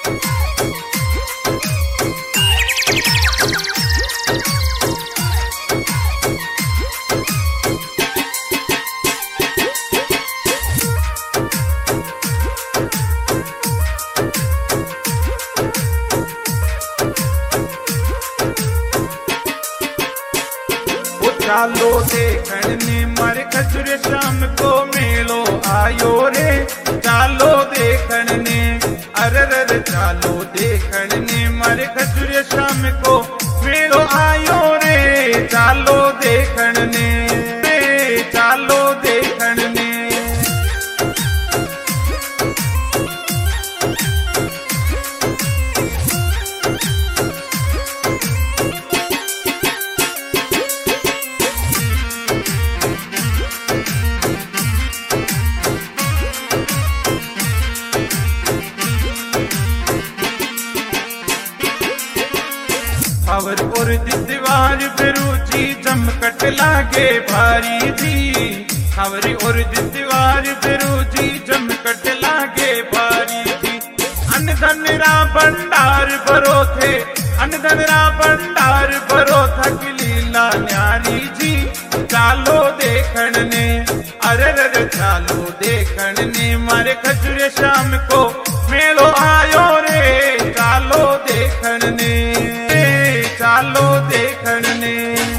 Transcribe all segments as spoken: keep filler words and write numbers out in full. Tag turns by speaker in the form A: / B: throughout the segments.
A: चालो देखण ने मर खजुर शाम को मेलो आयो रे। चालो देखण ने अरर चालो देखण ने मर खजुर शाम को मेलो आयो रे। चालो देखण ने चालो देखण ने और और दीवार बिरुची जमकट लागे भारी जी। और और दीवार बिरुची जमकट लागे भारी जी। अन धन रा भंडार भरो थे अन धन रा भंडार भरो थक लीला न्यारी जी। चालो देखण ने अरर चालो देखण ने मारे खजुर शाम को मेलो आयो रे। चालो देखण ने चालो देखण ने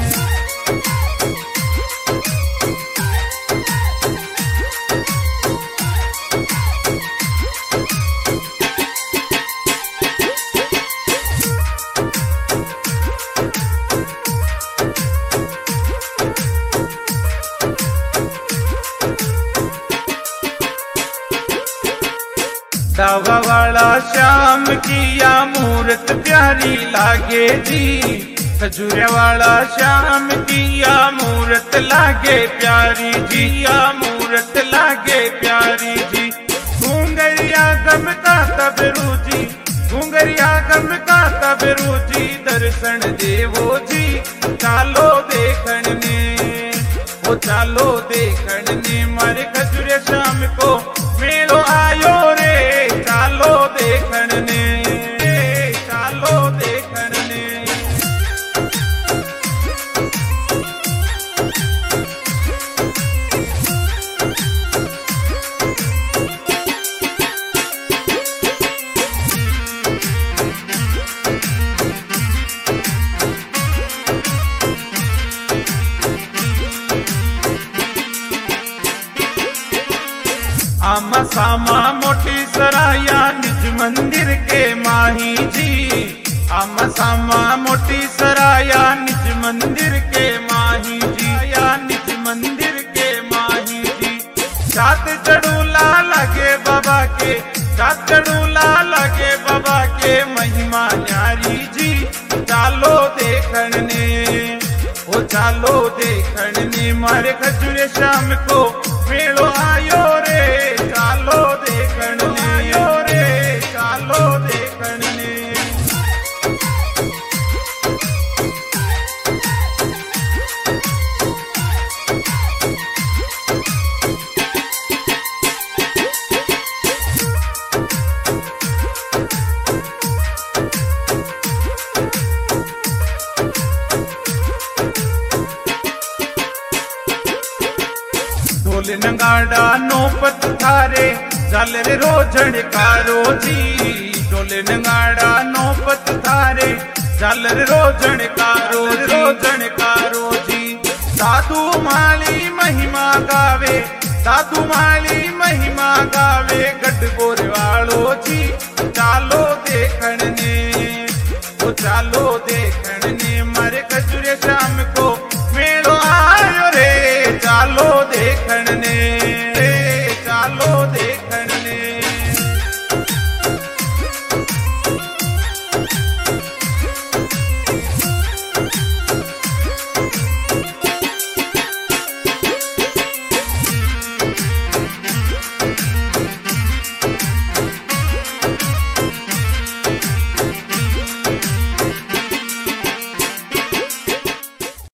A: दावा वाला श्याम किया मूरत प्यारी लागे जी। खजूर वाला श्याम किया मूरत लागे प्यारी जी। या मूरत लागे प्यारी जी। घूंगरिया गमका तब रुचि घूंगरिया गमका तब रुचि दर्शन देवो जी। चालो देखण ने ओ चालो देखण ने मारे खजूर शाम को मेलो आयो रे। चालो देखण ने चालो देखण ने आमा सामा मोटी सराया निज मंदिर के माही जी। आमा सामा मोटी सराया निज मंदिर के माही जी। या निज मंदिर के माही जी। सात चढ़ूला लगे बाबा के सात चढ़ूला लगे बाबा के महिमा न्यारी जी। चालो देखण ने ओ चालो देखण ने मारे खजुर शाम को मेलो आयो रे। चालो देखण ने आयो रे। चालो देखण ने ढोल नगाड़ा नौपत थारे झालर रोजण कारो जी। ढोल नगाड़ा नौपत थारे झालर रोजण कारो रोजण कारो जी। साधु माली महिमा गावे साधु माली महिमा गावे गढ़ गोर वालो जी। चालो देखण ने ओ चालो देखण ने मारे खजुर शाम को मेलो आयो रे। चालो देखण ने